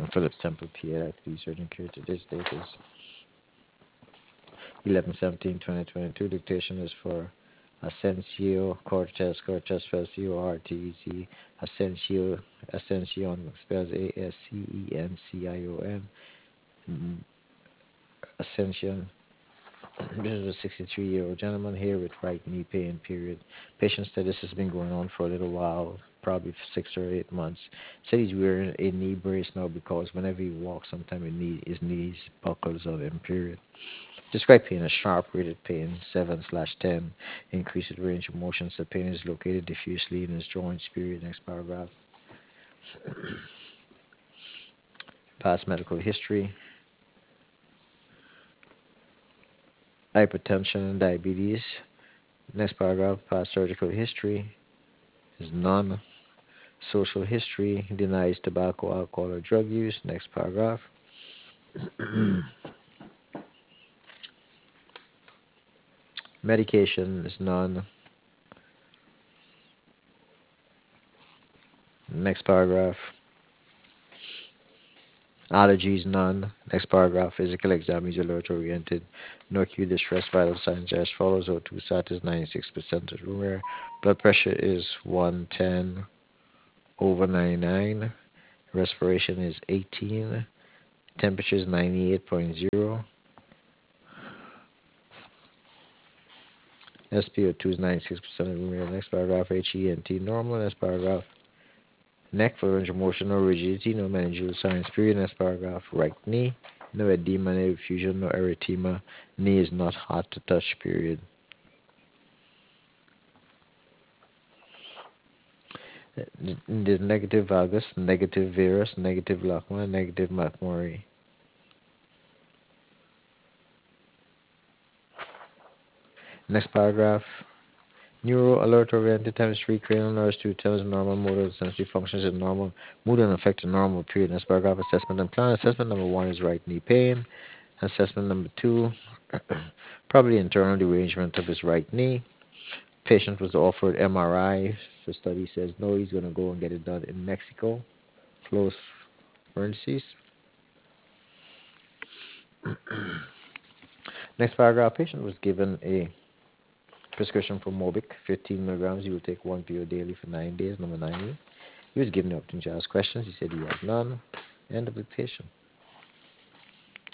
Phillips Temple, PA. Active research and cure to this date is 11/17/2022. Dictation is for Ascencio Cortez spells CORTEZ. Ascension spells ASCENCION. Ascension. This is a 63-year-old gentleman here with right knee pain, period. Patient said this has been going on for a little while, probably 6 or 8 months. Said he's wearing a knee brace now because whenever he walks, sometimes his knees buckles on him, period. Describe pain as sharp rated pain, 7/10. Increased range of motion. The pain is located diffusely in his joints, period. Next paragraph. Past medical history. Hypertension and diabetes. Next paragraph. Past surgical history is none. Social history denies tobacco, alcohol, or drug use. Next paragraph. Medication is none. Next paragraph. Allergies, none. Next paragraph. Physical exam is alert oriented. No acute distress, vital signs as follows. O2 sat is 96% of room air. Blood pressure is 110/99. Respiration is 18. Temperature is 98.0. SpO2 is 96% of room air. Next paragraph. HENT normal. Next paragraph. Neck for range of motion, no rigidity, no meningeal signs. Period. Next paragraph. Right knee. No edema, no effusion, no erythema. Knee is not hot to touch. Period. There's negative valgus, negative varus, negative Lachman, negative McMurray. Next paragraph. Neuro alert oriented times 3 cranial nerves 2 times normal motor sensory functions is normal. Mood and affect normal. Period. Next paragraph. Assessment and plan. Assessment number 1 is right knee pain. Assessment number 2, probably internal derangement of his right knee. Patient was offered MRI. The study says no, he's going to go and get it done in Mexico. Close parentheses. Next paragraph. Patient was given a prescription for Mobic, 15 milligrams. He will take 1 PO daily for 9 days. Number 90. He was given the opportunity to ask questions. He said he had none. End of dictation.